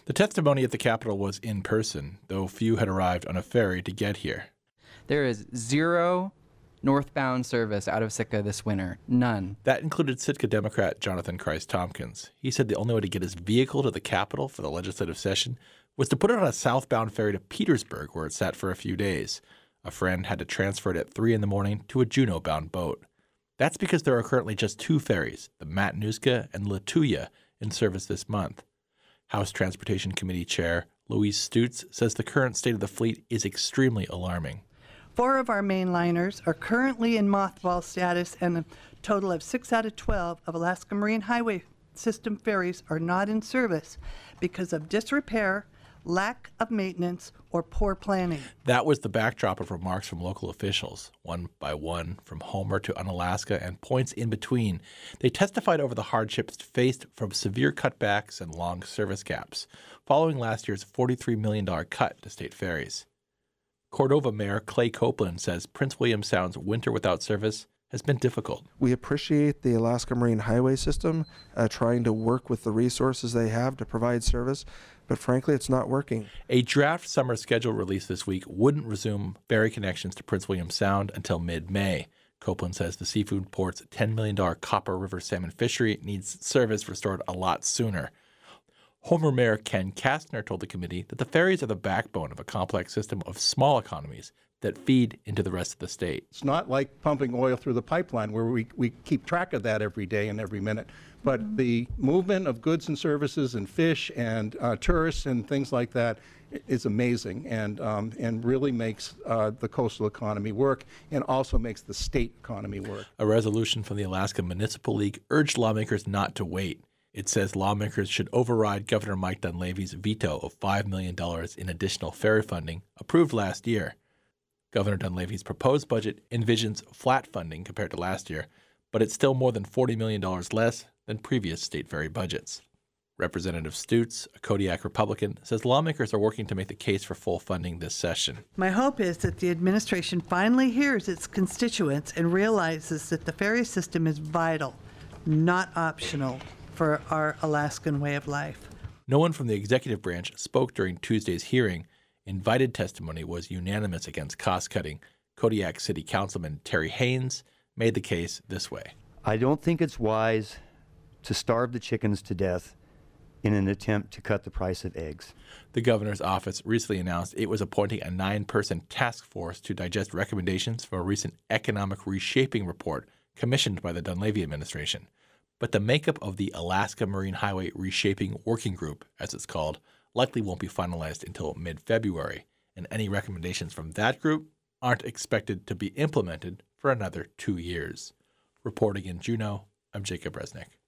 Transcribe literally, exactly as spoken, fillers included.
The testimony at the Capitol was in person, though few had arrived on a ferry to get here. There is zero northbound service out of Sitka this winter. None. That included Sitka Democrat Jonathan Christ Tompkins. He said the only way to get his vehicle to the Capitol for the legislative session was to put it on a southbound ferry to Petersburg, where it sat for a few days. A friend had to transfer it at three in the morning to a Juneau-bound boat. That's because there are currently just two ferries, the Matanuska and Lituya, in service this month. House Transportation Committee Chair Louise Stutz says the current state of the fleet is extremely alarming. Four of our mainliners are currently in mothball status, and a total of six out of twelve of Alaska Marine Highway System ferries are not in service because of disrepair, lack of maintenance, or poor planning. That was the backdrop of remarks from local officials, one by one, from Homer to Unalaska and points in between. They testified over the hardships faced from severe cutbacks and long service gaps, following last year's forty-three million dollars cut to state ferries. Cordova Mayor Clay Copeland says Prince William Sound's winter without service has been difficult. We appreciate the Alaska Marine Highway System uh, trying to work with the resources they have to provide service, but frankly, it's not working. A draft summer schedule released this week wouldn't resume ferry connections to Prince William Sound until mid-May. Copeland says the seafood port's ten million dollars Copper River salmon fishery needs service restored a lot sooner. Homer Mayor Ken Kastner told the committee that the ferries are the backbone of a complex system of small economies that feed into the rest of the state. It's not like pumping oil through the pipeline where we, we keep track of that every day and every minute. But mm-hmm. the movement of goods and services and fish and uh, tourists and things like that is amazing and, um, and really makes uh, the coastal economy work and also makes the state economy work. A resolution from the Alaska Municipal League urged lawmakers not to wait. It says lawmakers should override Governor Mike Dunleavy's veto of five million dollars in additional ferry funding approved last year. Governor Dunleavy's proposed budget envisions flat funding compared to last year, but it's still more than forty million dollars less than previous state ferry budgets. Representative Stutz, a Kodiak Republican, says lawmakers are working to make the case for full funding this session. My hope is that the administration finally hears its constituents and realizes that the ferry system is vital, not optional, for our Alaskan way of life. No one from the executive branch spoke during Tuesday's hearing. Invited testimony was unanimous against cost-cutting. Kodiak City Councilman Terry Haynes made the case this way. I don't think it's wise to starve the chickens to death in an attempt to cut the price of eggs. The governor's office recently announced it was appointing a nine-person task force to digest recommendations from a recent economic reshaping report commissioned by the Dunleavy administration. But the makeup of the Alaska Marine Highway Reshaping Working Group, as it's called, likely won't be finalized until mid-February, and any recommendations from that group aren't expected to be implemented for another two years. Reporting in Juneau, I'm Jacob Resnick.